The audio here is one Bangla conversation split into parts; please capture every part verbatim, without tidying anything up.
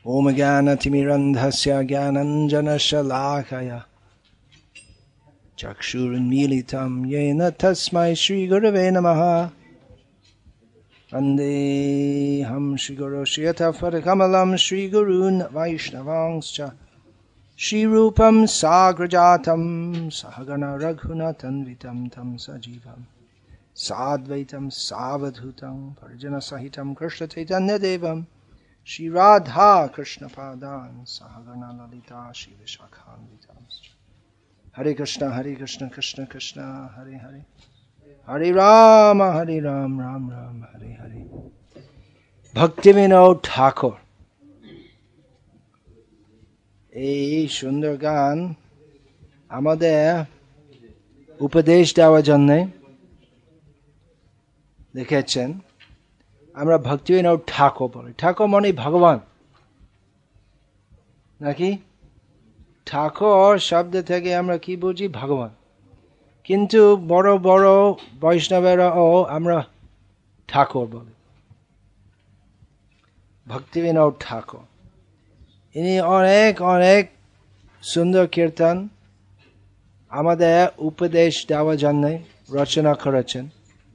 ओम ज्ञानतिमिरन्धस्य ज्ञानाञ्जनशलाकया चक्षुरुन्मीलितं येन तस्मै श्रीगुरवे नमः। वन्देऽहं श्रीगुरो श्रीयतपदकमलं श्रीगुरून् वैष्णवांश्च श्रीरूपं साग्रजातं सहगण रघुनाथान्वितं तं सजीवं साद्वैतं सावधूतं परिजनसहितं कृष्णचैतन्यदेवं श्री राधा कृष्ण पादान सहगण ललिता श्री विशाखान्वितांश्च। हरे कृष्ण हरे कृष्ण कृष्ण कृष्ण हरे हरे हरे राम हरे राम राम राम हरे हरे। भक्तिविनोद ठाकुर এই সুন্দর গান আমাদের উপদেশ দেওয়ার জন্য লিখেছেন। আমরা ভক্তিবিনোদ ঠাকুর বলি। ঠাকুর মানে ভগবান নাকি? ঠাকুর শব্দ থেকে আমরা কি বুঝি? ভগবান। কিন্তু বড় বড় বৈষ্ণবেরাও আমরা ঠাকুর বলি। ভক্তিবিনোদ ঠাকুর ইনি অনেক অনেক সুন্দর কীর্তন আমাদের উপদেশ দেওয়ার জন্য রচনা করেছেন,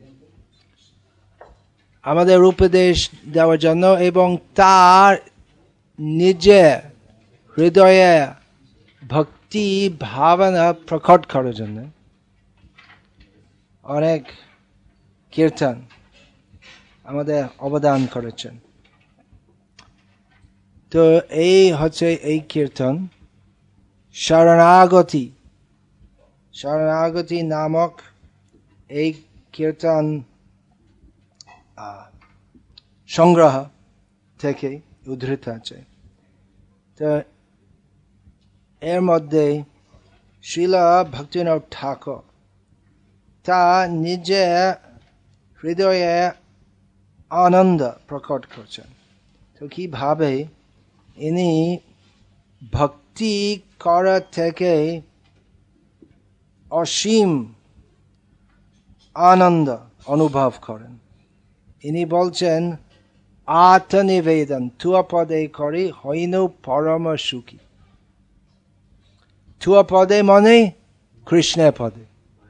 আমাদের উপদেশ দেওয়ার জন্য এবং তার নিজের হৃদয়ে ভক্তি ভাবনা প্রকট করার জন্য অনেক কীর্তন আমাদের অবদান করেছেন। তো এই হচ্ছে এই কীর্তন শরণাগতি। শরণাগতি নামক এই কীর্তন সংগ্রহ থেকে উদ্ধৃত আছে। তো এর মধ্যে শ্রীল ভক্তিবিনোদ ঠাকুর তা নিজে হৃদয়ে আনন্দ প্রকট করছেন। তো কিভাবে ইনি ভক্তি করা থেকে অসীম আনন্দ অনুভব করেন। ইনি বলছেন আত্মনিবেদন তুয়া পদে করি হইনু পরম সুখী। তুয়া পদে মানে কৃষ্ণের পদে।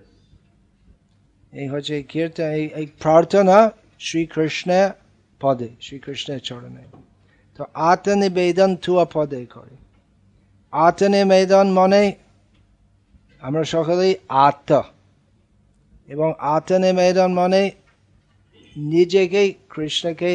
এই হচ্ছে কীর্তন, এই প্রার্থনা শ্রীকৃষ্ণের পদে, শ্রীকৃষ্ণের চরণে। তো আত্মনিবেদন তুয়া পদে করি। আত্মনিবেদন মানে আমরা সকলেই আত্ম, এবং আত্মনিবেদন মানে নিজেকে কৃষ্ণকে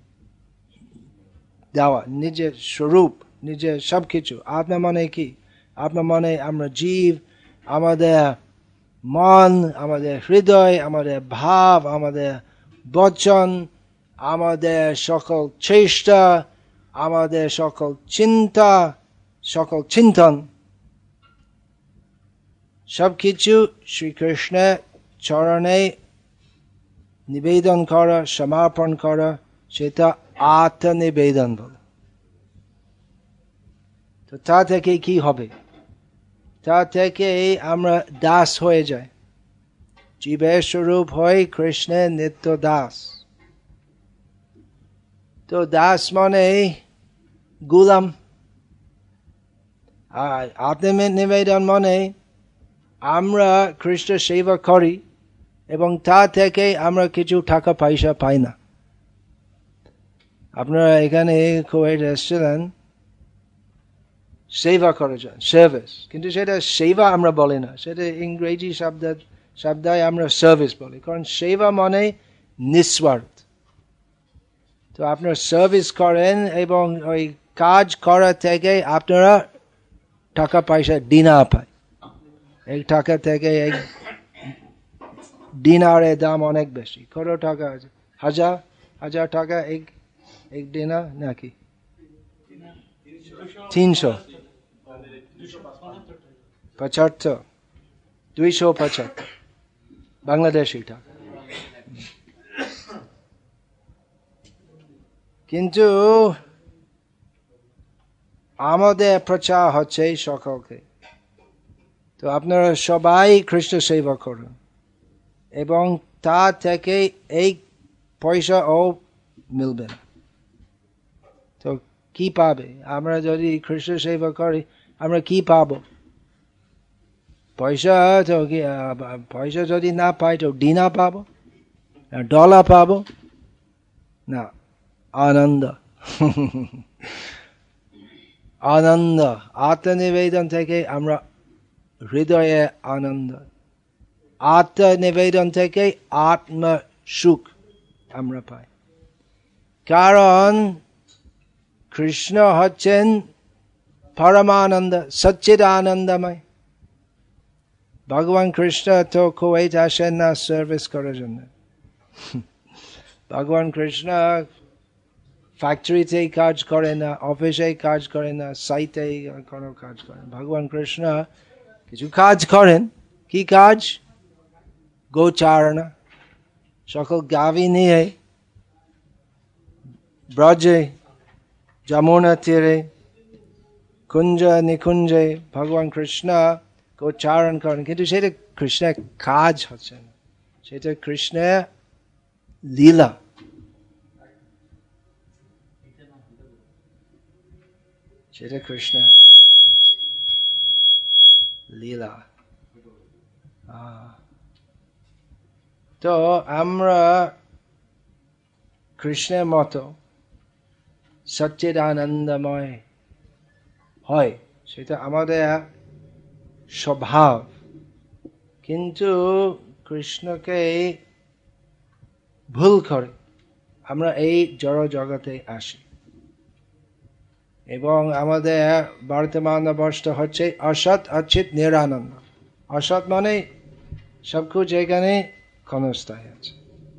দেওয়া, নিজের স্বরূপ, নিজের সবকিছু। আত্মা মানে কি? আত্মা মানে আমরা জীব, আমাদের মন, আমাদের হৃদয়, আমাদের ভাব, আমাদের বচন, আমাদের সকল চেষ্টা, আমাদের সকল চিন্তা, সকল চিন্তন, সবকিছু শ্রীকৃষ্ণের চরণে নিবেদন করা, সমর্পণ করা, সেটা আত্মনিবেদন বলে। তো তা থেকে কি হবে? তা থেকে আমরা দাস হয়ে যাই। জীবের স্বরূপ হয় কৃষ্ণের নিত্য দাস। তো দাস মানে গুলাম, আর আত্মনিবেদন মানে আমরা কৃষ্ণ সেবা করি এবং তা থেকে আমরা কিছু টাকা পয়সা পাই না। আপনারা এখানে কুয়েট এসেছিলেন সেবা করার জন্য, সার্ভিস, কিন্তু সেটা সেবা আমরা বলি না, সেটা ইংরেজি শব্দ শব্দায় আমরা সার্ভিস বলি, কারণ সেবা মানে নিঃস্বার্থ। তো আপনারা সার্ভিস করেন এবং ওই কাজ করা থেকে আপনারা টাকা পয়সা ডিনার পায়। এক টাকা থেকে এক ডিনারের দাম অনেক বেশি। কত টাকা আছে? হাজার হাজার টাকা এক এক ডিনার নাকি? তিনশো পঁচাত্তর দুইশো পঁচাত্তর বাংলাদেশি টাকা। কিন্তু আমাদের প্রচার হচ্ছে সকলকে, তো আপনারা সবাই কৃষ্ণ সেবা করুন এবং তা থেকে এই পয়সা ও মিলবে না। তো কি পাবে? আমরা যদি কৃষ্ণ সেবা করি আমরা কি পাবো? পয়সা তো পয়সা যদি না পাই তো ডিনা পাবো, ডলার পাবো না, আনন্দ। আনন্দ আত্মনিবেদন থেকে আমরা হৃদয়ে আনন্দ, আত্মনিবেদন থেকে আত্ম সুখ আমরা পাই। কারণ কৃষ্ণ হচ্ছেন পরমানন্দ, সচ্চিদ আনন্দময়। ভগবান কৃষ্ণ তো কুয়েত আসেন না সার্ভিস করার জন্য। ভগবান কৃষ্ণ ফ্যাক্টরিতে কাজ করে না, অফিসে কাজ করে না, সাইটে কোনো কাজ করেন। ভগবান কৃষ্ণ কিছু কাজ করেন। কি কাজ? গোচারণা। সকল গাভী নিয়ে ব্রজে, যমুনা তীরে, কুঞ্জ নিকুঞ্জে ভগবান কৃষ্ণ গোচারণ করেন, কিন্তু সেটা কৃষ্ণের কাজ হচ্ছে না, সেটা কৃষ্ণের লীলা। সেটা কৃষ্ণ লীলা। তো আমরা কৃষ্ণের মতো সচ্চিদ আনন্দময় হয়, সেটা আমাদের স্বভাব। কিন্তু কৃষ্ণকে ভুল করে আমরা এই জড় জগতে আসি, এবং আমাদের বর্তমান অবস্থা হচ্ছে অসৎ অচিত নিরানন্দ। অসৎ মানে সবকিছু এখানে ক্ষণস্থায়ী আছে।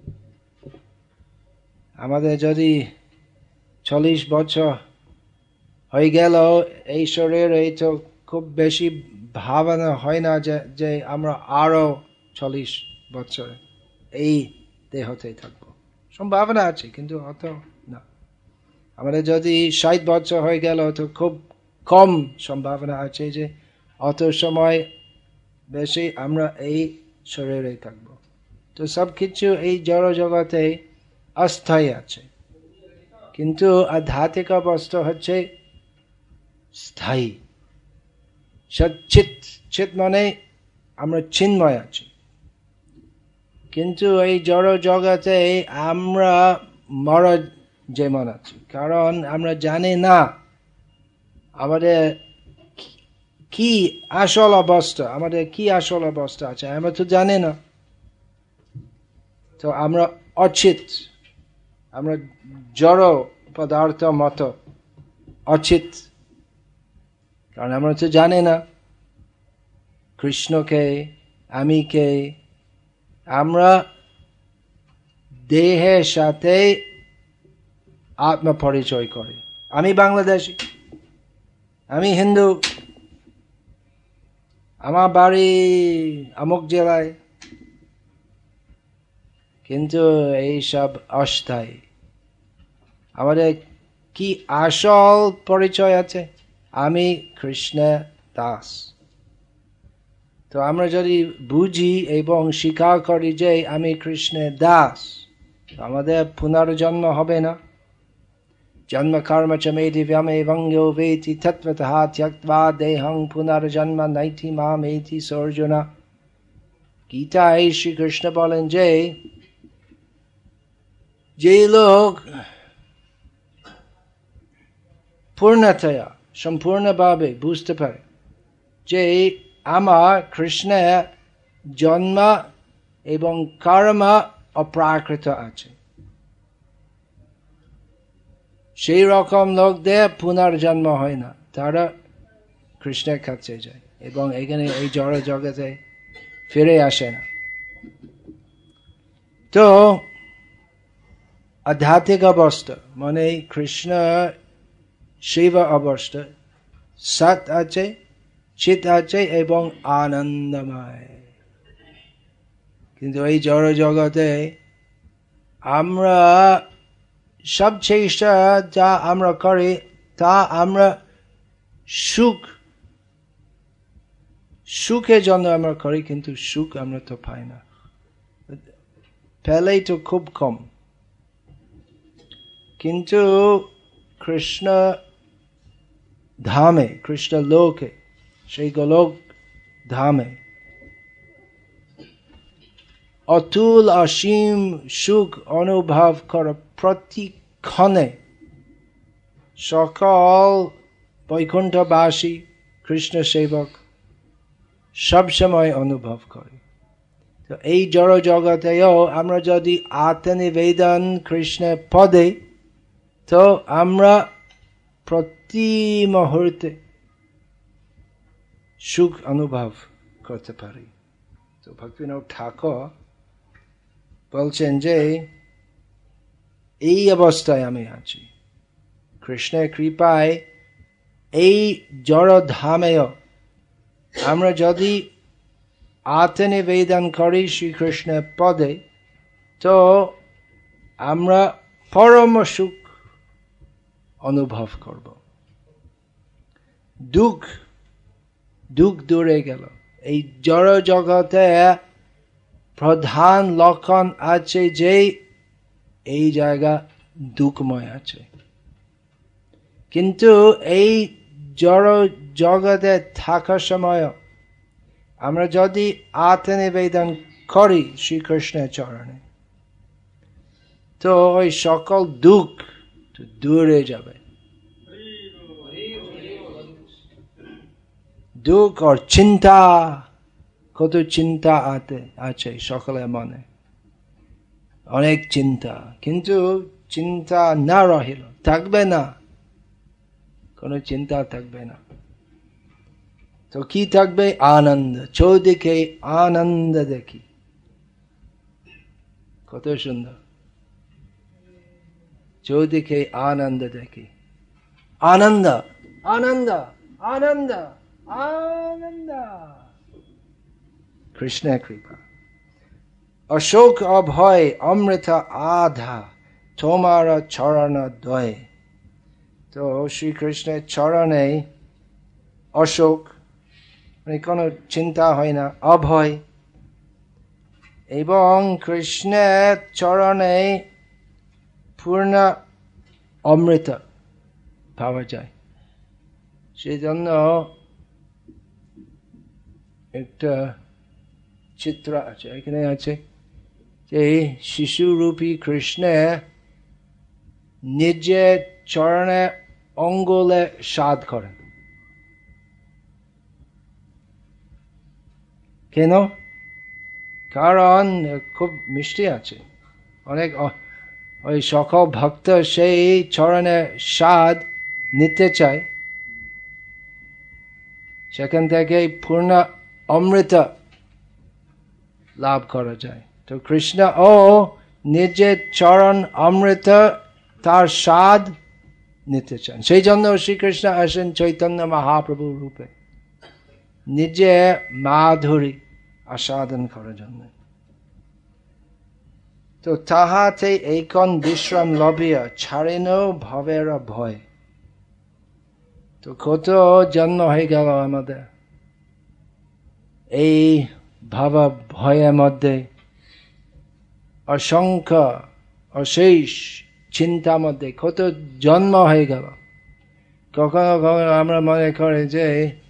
আমাদের যদি চল্লিশ বছর হয়ে গেল এই শরীর, এই তো খুব বেশি ভাবনা হয় না যে যে আমরা আরো চল্লিশ বছর এই দেহতে থাকবো। সম্ভাবনা আছে কিন্তু অত না। আমাদের যদি ষাট বছর হয়ে গেল তো খুব কম সম্ভাবনা আছে যে অত সময় বেশি আমরা এই শরীরে থাকবো। তো সবকিছু এই জড় জগতে অস্থায়ী আছে, কিন্তু আধ্যাত্মিক অবস্থা হচ্ছে স্থায়ী। সচ্চিত, চিত মানে আমরা চিন্ময় আছি, কিন্তু এই জড় জগতে আমরা মর যেমন আছি, কারণ আমরা জানি না আমাদের কি আসল অবস্থা, আমাদের কি আসল অবস্থা আছে আমরা তো জানি না। তো আমরা অচিত, আমরা জড় পদার্থ মতো অচিত, কারণ আমরা তো জানি না কৃষ্ণকে, আমি কে। আমরা দেহের সাথে আত্মপরিচয় করি। আমি বাংলাদেশি, আমি হিন্দু, আমার বাড়ি অমুক জেলায়, কিন্তু এইসব অস্থায়ী। আমাদের কি আসল পরিচয় আছে? আমি কৃষ্ণের দাস। তো আমরা যদি বুঝি এবং স্বীকার করি যে আমি কৃষ্ণের দাস, আমাদের পুনর্জন্ম হবে না। জন্ম কর্ম চ মে দিব্যম এবঙ্গো বেতি তত্ত্বতঃ ত্যক্ত্বা দেহং পুনর্জন্ম নৈতি মামেতি সর্জুন। গীতায় শ্রীকৃষ্ণ বলেন যে যে লোক পূর্ণতয়া সম্পূর্ণভাবে বুঝতে পারে যে আমার কৃষ্ণের জন্ম এবং কর্ম অপ্রাকৃত আছে, সেই রকম লোকদের পুনর্জন্ম হয় না, তারা কৃষ্ণের কাছে যায় এবং এখানে এই জড় জগতে ফিরে আসে না। তো আধ্যাত্মিক অবস্থা মানে কৃষ্ণ সেবা অবস্থা, সৎ আছে, চিত আছে এবং আনন্দময়। কিন্তু এই জড় জগতে আমরা সব চেষ্টা যা আমরা করি তা আমরা সুখ সুখের জন্য আমরা করি, কিন্তু সুখ আমরা তো পাই না, পেলেই তো খুব কম। কিন্তু কৃষ্ণ ধামে, কৃষ্ণ লোকে, সেই গোলক ধামে অতুল অসীম সুখ অনুভব কর প্রতিক্ষণে সকল বৈকুণ্ঠবাসী কৃষ্ণ সেবক সবসময় অনুভব করে। তো এই জড় জগতেও আমরা যদি আত্মনিবেদন কৃষ্ণের পদে, তো আমরা প্রতি মুহূর্তে সুখ অনুভব করতে পারি। তো ভক্তিবিনোদ ঠাকুর বলছেন যে এই অবস্থায় আমি আছি, কৃষ্ণের কৃপায় এই জড় ধামেও আমরা যদি আত্মনিবেদন করি শ্রীকৃষ্ণের পদে, তো আমরা পরম সুখ অনুভব করব। দুঃখ দুঃখ দূরে গেল। এই জড় জগতে প্রধান লক্ষণ আছে যে এই জায়গা দুঃখময় আছে, কিন্তু এই জড় জগতে থাকার সময় আমরা যদি আত্মনিবেদন করি শ্রীকৃষ্ণের চরণে, তো ওই সকল দুঃখ দূরে যাবে। দুঃখ আর চিন্তা, কত চিন্তা আতে আছে সকলের মনে, অনেক চিন্তা, কিন্তু চিন্তা না রহিল, থাকবে না, কোনো চিন্তা থাকবে না। তো কি থাকবে? আনন্দ। চৌদিকে আনন্দ দেখি, কত সুন্দর, চৌদিকে আনন্দ দেখি, আনন্দ আনন্দ আনন্দ আনন্দ, কৃষ্ণের কৃপা। অশোক অভয় অমৃত আধা তোমার চরণ দয়। তো শ্রীকৃষ্ণের চরণে অশোক মানে কোনো চিন্তা হয় না, অভয়, এবং কৃষ্ণের চরণে পূর্ণ অমৃত পাওয়া যায়। সেই জন্য একটা চিত্র আছে, এখানে আছে যে শিশুরূপী কৃষ্ণে নিজের চরণে অঙ্গুলে স্বাদ করেন। কেন? কারণ খুব মিষ্টি আছে, অনেক ওই সকল ভক্ত সেই চরণে স্বাদ নিতে চায়, সেখান থেকে পূর্ণ অমৃত লাভ করা যায়। তো কৃষ্ণ ও নিজের চরণ অমৃত তার স্বাদ নিতে চান, সেই জন্য শ্রীকৃষ্ণ আসেন চৈতন্য মহাপ্রভু রূপে, নিজে মাধুরী আস্বাদন করার জন্য। তো তাহাতে এইখন বিশ্রাম লভিয়া ছাড়েন ভবের ভয়। তো কত জন্ম হয়ে গেল আমাদের এই ভাব ভয়ের মধ্যে, অসংখ্য অশেষ চিন্তার মধ্যে কত জন্ম হয়ে গেল। কখনো কখনো আমরা মনে করি যে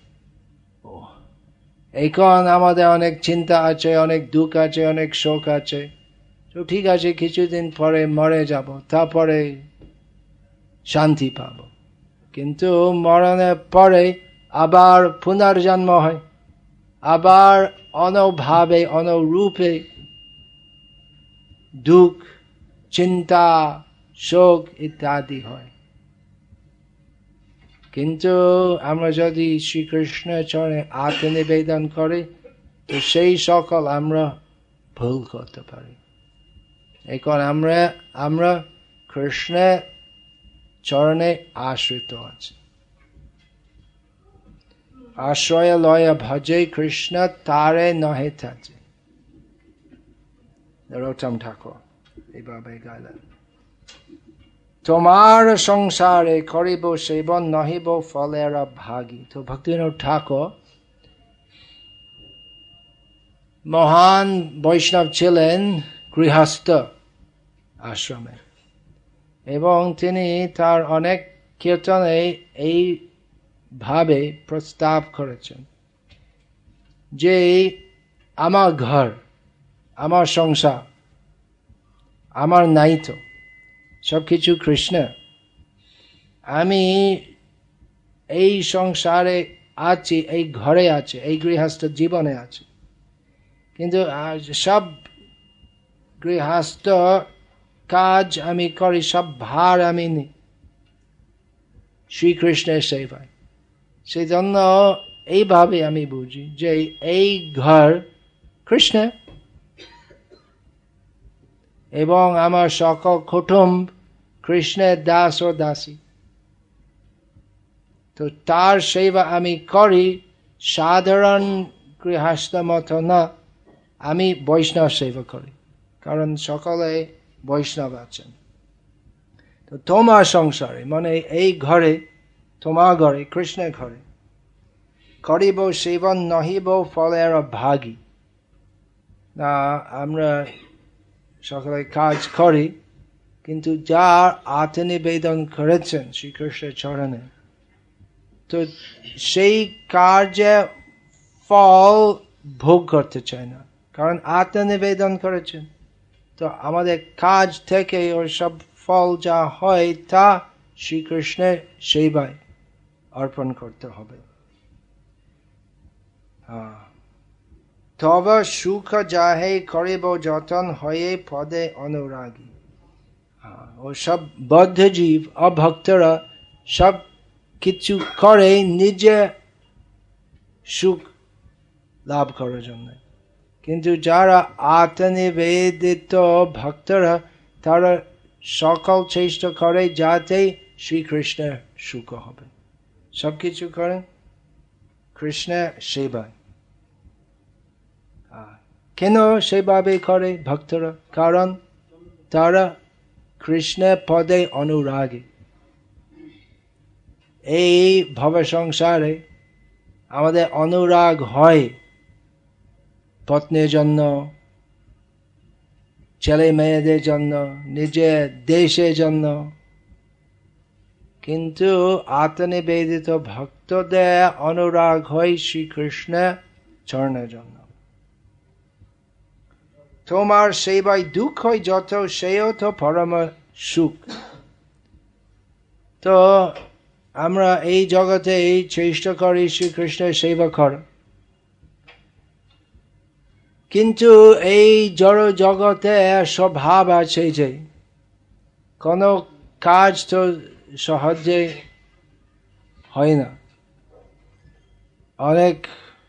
এখন আমাদের অনেক চিন্তা আছে, অনেক দুঃখ আছে, অনেক শোক আছে, তো ঠিক আছে কিছুদিন পরে মরে যাব, তারপরে শান্তি পাব। কিন্তু মরণের পরে আবার পুনর্জন্ম হয়, আবার অনভাবে অনরূপে দুঃখ, চিন্তা, শোক ইত্যাদি হয়। কিন্তু আমরা যদি শ্রীকৃষ্ণের চরণে আত্মনিবেদন করি, তো সেই সকল আমরা ভুল করতে পারি। এখন আমরা আমরা কৃষ্ণের চরণে আশ্রিত আছি। আশ্রয় লয় ভজে কৃষ্ণ তারে নহে থাকে। নরোত্তম ঠাকুর এইভাবে গাইলেন। তোমার সংসারে করিব সেবন নহিব ফলের ভাগী। তো ভক্তিবিনোদ ঠাকুর মহান বৈষ্ণব ছিলেন, গৃহস্থ আশ্রমে, এবং তিনি তার অনেক কীর্তনে এই ভাবে প্রস্তাব করেছেন যে আমার ঘর, আমার সংসার, আমার নাইতো, সবকিছু কৃষ্ণ। আমি এই সংসারে আছি, এই ঘরে আছে, এই গৃহস্থ জীবনে আছে, কিন্তু সব গৃহস্থ কাজ আমি করি, সব ভার আমি নিই শ্রীকৃষ্ণের সেবায়। সেই জন্য এইভাবে আমি বুঝি যে এই ঘর কৃষ্ণ এবং আমার সকল কুটুম্ব কৃষ্ণের দাস ও দাসী। তো তার সেবা আমি করি সাধারণ গৃহস্থ মতো না, আমি বৈষ্ণব সেবা করি, কারণ সকলে বৈষ্ণব আছেন। তো তোমার সংসারে মানে এই ঘরে, তোমার ঘরে, কৃষ্ণের ঘরে করিব সেবন নহিব ফলের ভাগী। না, আমরা সকলে কাজ করি, কিন্তু যার আত্মনিবেদন করেছেন শ্রীকৃষ্ণের চরণে, তো সেই কার্যে ফল ভোগ করতে চায় না, কারণ আত্মনিবেদন করেছেন। তো আমাদের কাজ থেকে ওর সব ফল যা হয় তা শ্রীকৃষ্ণের সেবায় অর্পণ করতে হবে। তবে সুখ যাহে করিব যতন হয়ে পদে অনুরাগী। ও সব বদ্ধ জীব অভক্তরা সব কিছু করে নিজে সুখ লাভ করার জন্য, কিন্তু যারা আত্মনিবেদিত ভক্তরা তারা সকল চেষ্টা করে যাতে শ্রীকৃষ্ণের সুখ হবে, সবকিছু করেন কৃষ্ণের সেবায়। কেন সেভাবে করে ভক্তরা? কারণ তারা কৃষ্ণের পদে অনুরাগী। এই ভব সংসারে আমাদের অনুরাগ হয় পত্নীর জন্য, ছেলে মেয়েদের জন্য, নিজের দেশের জন্য, কিন্তু আত্মনিবেদিত ভক্তদের অনুরাগ হয় শ্রীকৃষ্ণের চরণের জন্য। তোমার সেবায় দুঃখ হয় যত, সেও তো পরম সুখ। তো আমরা এই জগতে চেষ্টা করি শ্রীকৃষ্ণের সেবা করা, কিন্তু এই জড় জগতে স্বভাব আছে যে কোনো কাজ তো সহজে হয় না, অনেক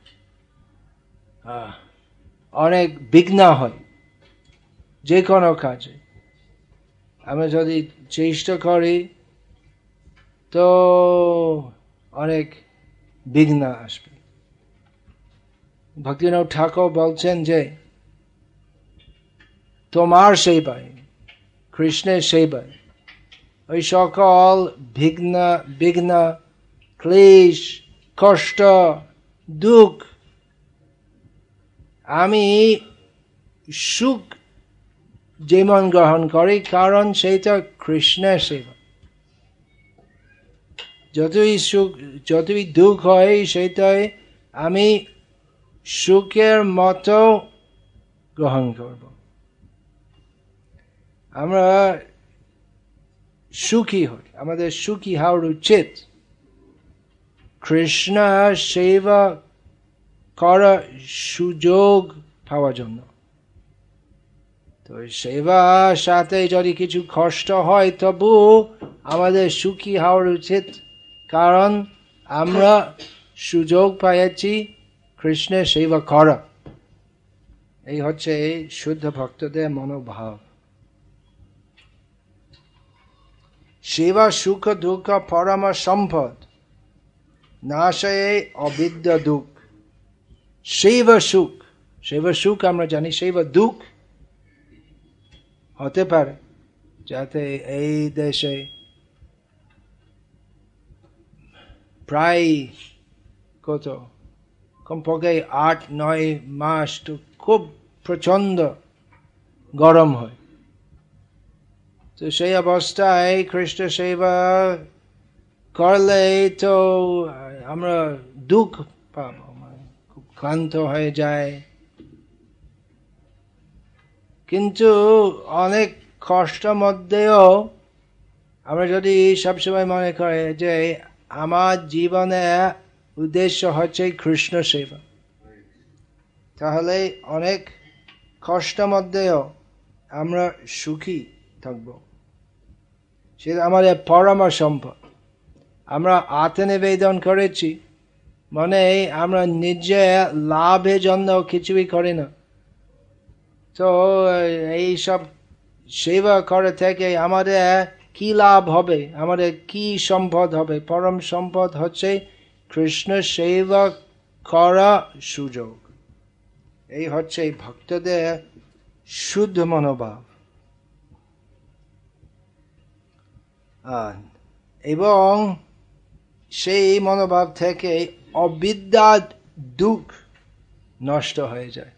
অনেক বিঘ্ন হয় যে কোনো কাজে। আমরা যদি চেষ্টা করি তো অনেক বিঘ্ন আসবে। ভক্তিনাথ ঠাকুর বলছেন যে তোমার সেবায়, কৃষ্ণের সেবায় ওই সকল বিঘ্ন বিঘ্ন ক্লেশ কষ্ট দুঃখ আমি সুখ যেমন গ্রহণ করি, কারণ সেইটা কৃষ্ণের সেবা। যতই সুখ যতই দুঃখ হয় সেটাই আমি সুখের মতো গ্রহণ করব। আমরা সুখী হই, আমাদের সুখী হওয়ার উচিত কৃষ্ণ সেবা করার সুযোগ পাওয়ার জন্য। তো সেবার সাথে যদি কিছু কষ্ট হয় তবু আমাদের সুখী হওয়ার উচিত, কারণ আমরা সুযোগ পাইছি কৃষ্ণের সেবা করা। এই হচ্ছে শুদ্ধ ভক্তদের মনোভাব। সেবা সুখ দুঃখ পরম সম্পদ, নাশয়ে অবিদ্যা দুঃখ। সেবা সুখ, সেবা সুখ আমরা জানি, সেবা দুঃখ হতে পারে যাতে এই দেশে প্রায় কত কমপক্ষে আট নয় মাস তো খুব প্রচন্ড গরম হয়। তো সেই অবস্থায় কৃষ্ণ সেবা করলে তো আমরা দুঃখ পাবো, খুব ক্লান্ত হয়ে যায়। কিন্তু অনেক কষ্টের মধ্যেও আমরা যদি সবসময় মনে করি যে আমার জীবনে উদ্দেশ্য হচ্ছে কৃষ্ণ সেবা, তাহলে অনেক কষ্টের মধ্যেও আমরা সুখী থাকবো। সেটা আমাদের পরম সম্পদ। আমরা আত্মনিবেদন করেছি মানে আমরা নিজে লাভের জন্য কিছুই করি না। তো এই সব সেবা করে থেকে আমাদের কি লাভ হবে, আমাদের কি সম্পদ হবে? পরম সম্পদ হচ্ছে কৃষ্ণ সেবা করা সুযোগ। এই হচ্ছে ভক্তদের শুদ্ধ মনোভাব। এবং সেই মনোভাব থেকে অবিদ্যা দুঃখ নষ্ট হয়ে যায়।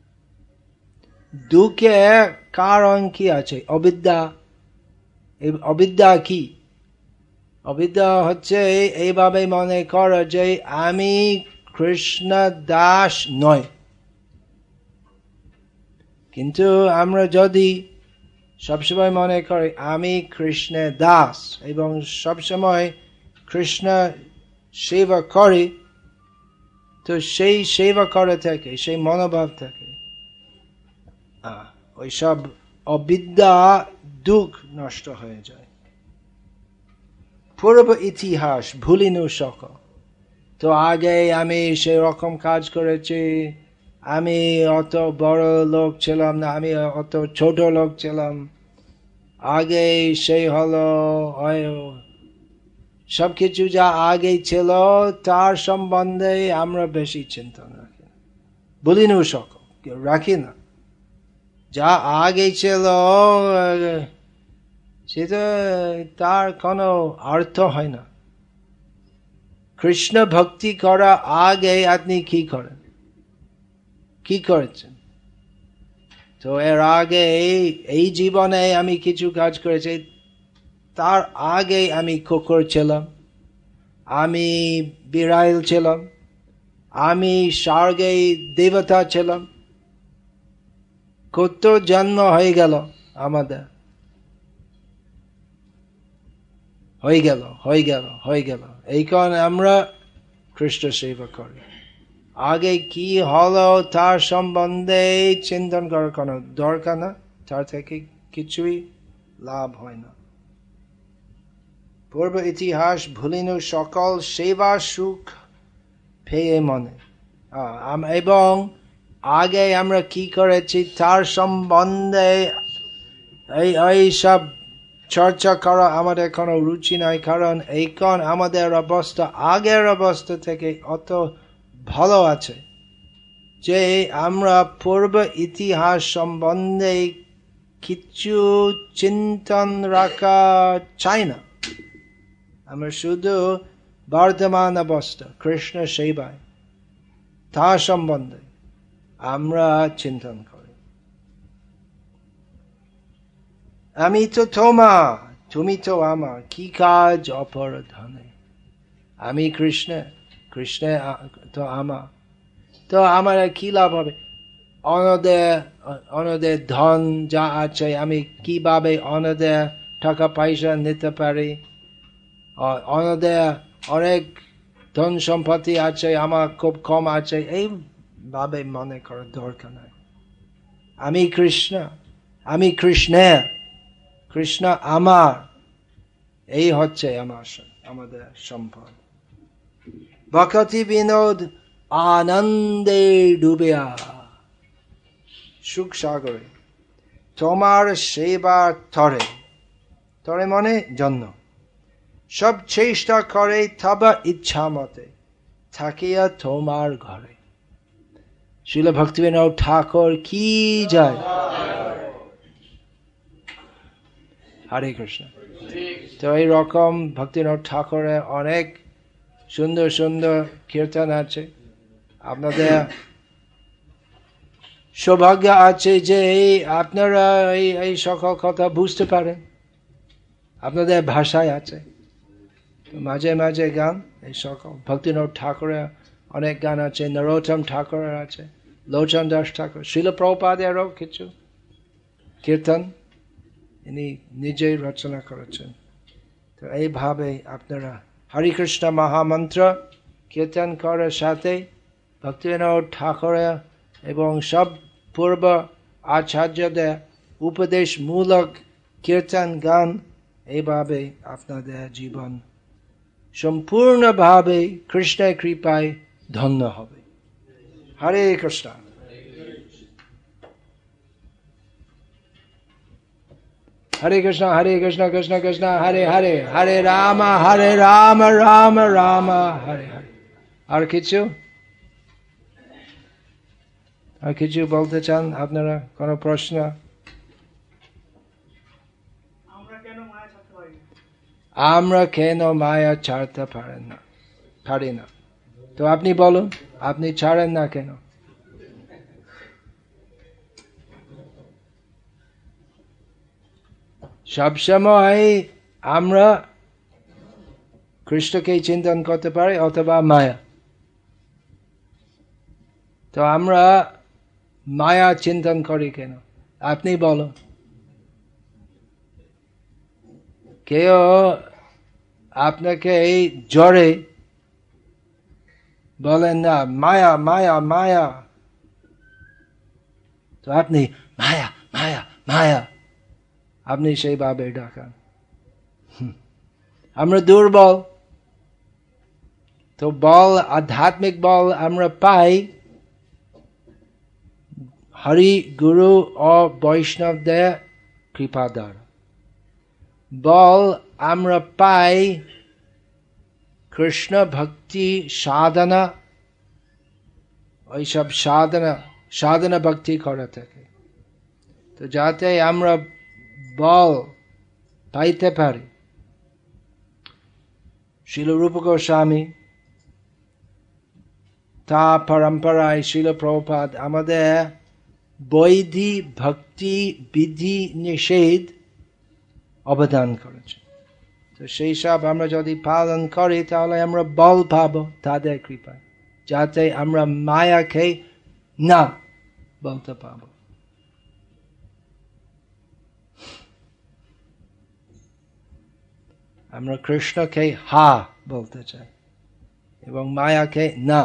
দুঃখের কারণ কি আছে? অবিদ্যা। অবিদ্যা কি? অবিদ্যা হচ্ছে এইভাবে মনে করো যে আমি কৃষ্ণ দাস নয়। কিন্তু আমরা যদি সবসময় মনে করি আমি কৃষ্ণের দাস এবং সবসময় কৃষ্ণ সেবা করি, তো সেই সেবা করে থেকে, সেই মনোভাব থেকে ওই সব অবিদ্যা দুঃখ নষ্ট হয়ে যায়। পূর্ব ইতিহাস ভুলিনু সকল। তো আগে আমি সেই রকম কাজ করেছি, আমি অত বড় লোক ছিলাম না, আমি অত ছোট লোক ছিলাম, আগে সেই হলো সবকিছু যা আগে ছিল তার সম্বন্ধে আমরা বেশি চিন্তা রাখি না। বলিনু সকল রাখি না। যা আগে ছিল সেটা তার কোনো অর্থ হয় না। কৃষ্ণ ভক্তি করা আগে আপনি কি করেন, কি করেছেন? তো এর আগে এই জীবনে আমি কিছু কাজ করেছি, তার আগে আমি কুকুর ছিলাম, আমি বিড়াল ছিলাম, আমি স্বর্গে দেবতা ছিলাম। কত জন্ম হয়ে গেল আমাদের, হয়ে গেল হয়ে গেল হয়ে গেল এই কারণে আমরা কৃষ্ণ সেবা করি। আগে কি হলো তার সম্বন্ধে চিন্তন করার কোনো দরকার না, তার থেকে কিছুই লাভ হয় না। পূর্ব ইতিহাস ভুলিনু সকল সেবা সুখ পেয়ে মনে। এবং আগে আমরা কি করেছি তার সম্বন্ধে এই এই সব চর্চা করা আমাদের কোনো রুচি নাই, কারণ এই কোন আমাদের অবস্থা আগের অবস্থা থেকে অত ভালো আছে যে আমরা পূর্ব ইতিহাস সম্বন্ধে কিছু চিন্তন রাখা চাই না। আমরা শুধু বর্তমান অবস্থা কৃষ্ণ সেবায় তার সম্বন্ধে আমরা চিন্তন করি। আমি তো তোমার, তুমি তো আমার, কি কাজ অপরাধনে। আমি কৃষ্ণ, কৃষ্ণ তো আমার, তো আমার কি লাভ হবে? অন্যদের অন্যদের ধন যা আছে আমি কিভাবে অন্যদের টাকা পয়সা নিতে পারি, অন্যদের অনেক ধন সম্পত্তি আছে আমার খুব কম আছে, এইভাবে মনে করার দরকার নাই। আমি কৃষ্ণ, আমি কৃষ্ণের, কৃষ্ণ আমার, এই হচ্ছে আমার আমাদের সম্পদ। ভক্তি বিনোদ আনন্দে ডুবিয়া সুখ সাগরে তোমার সেবার তরে, তরে মনে জন্য সব চেষ্টা করে তবা ইচ্ছা মতে থাকিয়া তোমার ঘরে। শ্রীল ভক্তিবিনোদ ঠাকুর কি যায়। হরে কৃষ্ণ। তো এইরকম ভক্তিবিনোদ ঠাকুরের অনেক সুন্দর সুন্দর কীর্তন আছে। আপনাদের সৌভাগ্য আছে যে আপনারা এই সকল কথা বুঝতে পারেন, আপনাদের ভাষায় আছে। তো মাঝে মাঝে গান এই সকল ভক্তিনাথ ঠাকুরের অনেক গান আছে, নরোত্তম ঠাকুরের আছে, লোচন দাস ঠাকুর, শিল প্রভুপাদেরও কিছু কীর্তন ইনি নিজেই রচনা করেছেন। তো এইভাবে আপনারা হরে কৃষ্ণ মহামন্ত্র কীর্তন করার সাথে ভক্তিবিনোদ ঠাকুরের এবং সব পূর্ব আচার্যদের উপদেশমূলক কীর্তন গান, এইভাবে আপনাদের জীবন সম্পূর্ণভাবে কৃষ্ণের কৃপায় ধন্য হবে। হরে কৃষ্ণ। হরে কৃষ্ণ হরে কৃষ্ণ কৃষ্ণ কৃষ্ণ হরে হরে, হরে রাম হরে রাম রাম রাম হরে হরে। আর কিছু আর কিছু বলতে চান আপনারা? কোনো প্রশ্ন? আমরা কেন মায়া ছাড়তে পারেন না পারি না? তো আপনি বলুন, আপনি ছাড়েন না কেন? সবসময় আমরা কৃষ্ণকে চিন্তন করতে পারি অথবা মায়া। তো আমরা মায়া চিন্তন করি কেন আপনি বলুন? কেউ আপনাকে এই জোরে বলেন না মায়া মায়া মায়া, তো আপনি মায়া মায়া মায়া আপনি সেইভাবে ডাকান। আমরা দুর্বল, তো বল আধ্যাত্মিক বল আমরা পাই হরি গুরু ও বৈষ্ণবদের কৃপা দ্বারা। বল আমরা পাই কৃষ্ণ ভক্তি সাধনা, ওইসব সাধনা সাধনা ভক্তি করা থাকে। তো যাতে আমরা বল পাইতে পারি, শিল রূপ গোস্বামী তা পরম্পরায় শিল প্রভুপাদ আমাদের বৈধি ভক্তি বিধি নিষেধ অবদান করেছে। তো সেই সব আমরা যদি পালন করি তাহলে আমরা বল পাবো তাদের কৃপায়, যাতে আমরা মায়াকে না বলতে পাবো। আমরা কৃষ্ণকে হা বলতে চাই এবং মায়াকে না।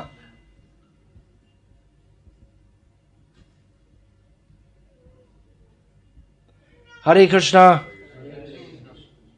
হরে কৃষ্ণ।